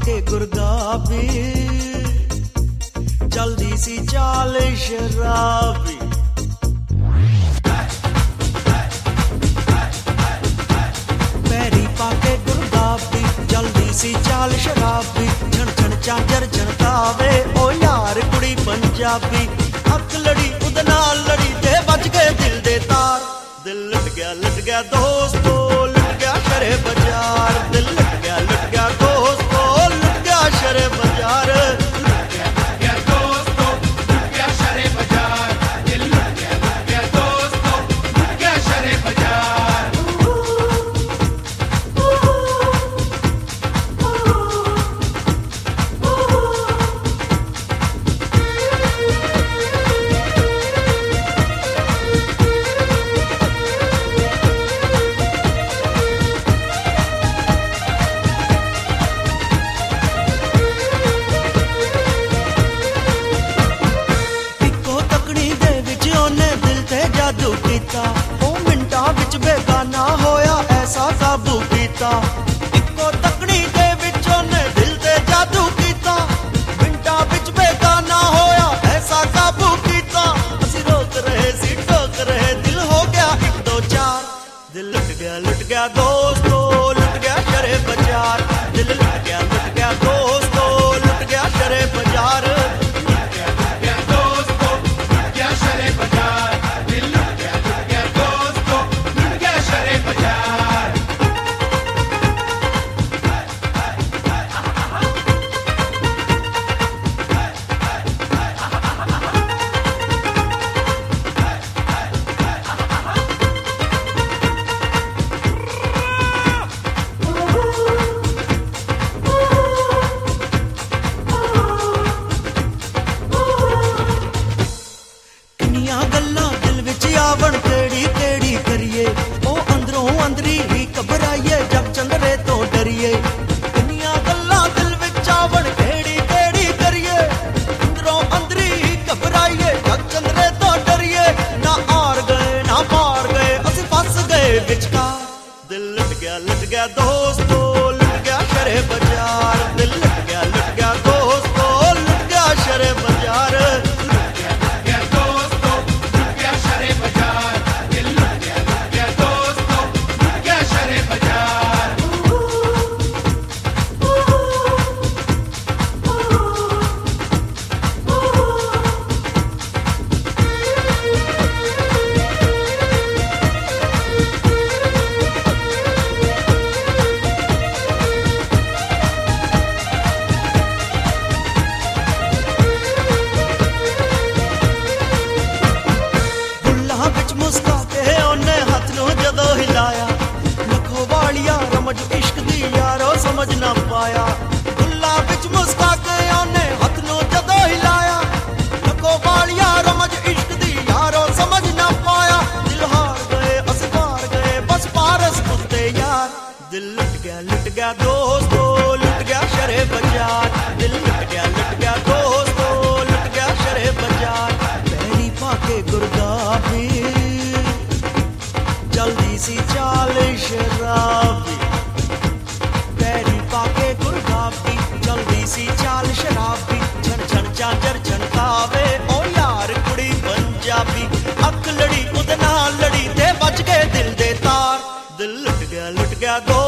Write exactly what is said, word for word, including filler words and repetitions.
पाके गुरगाबी जल्दी सी चाल शराबी पैरी पाके गुरगाबी जल्दी सी चाल शराबी छण छण चांजर छणकावे ओ यार कुड़ी पंजाबी अख लड़ी उदे नाल लड़ी ते बच गए दिल दे तार दिल लट गया लट गया दोस्तों लट गया शरे बाजार दिल लट गया लट गया दोस्तों लट गया शरे बाजार ओ मिंटा विच बेगाना होया ऐसा काबू कीता इको तकनी दे विच ओने दिल ते जादू कीता मिंटा विच बेगाना होया ऐसा काबू कीता असी रोक रहे सी टोक रहे दिल हो गया एक दो चार दिल लट गया लट गया दोस्तों लट गया शरे बाजार दिल लट गया लट गया दोस्तों लट गया शरे बाजार दिल लट गया लट गया दोस्तों लट गया शरे बाजार दिल लट गया लट गया दोस्तों लट गया शरे बाजार लट गया लट गया दोस्तों लट गया शरे बाजार दिल लट गया लट गया दोस्तों लट गया शरे बाजार इश्क दी यारो समझ ना पाया गुल्ला विच मुस्का के ओने हथ नु जदों हिलाया लखो वालिया रमज इश्क दी यारो समझ ना पाया दिल हार गए अस हार गए बस पारस कुत्ते यार दिल लट गया लट गया दोस्तों लट गया शरे बाजार दिल लट गया लट गया दोस्तों लट गया शरे बाजार पैरी पाके गुरगाबी जल्दी सी चाल शराबी पैरी पाके गुरगाबी जल्दी सी चाल शराबी छन छन चांजर छनकावे ओ यार कुड़ी पंजाबी अख लड़ी उदे नाल लड़ी ते बच गए दिल दे तार दिल लट गया लट गया दो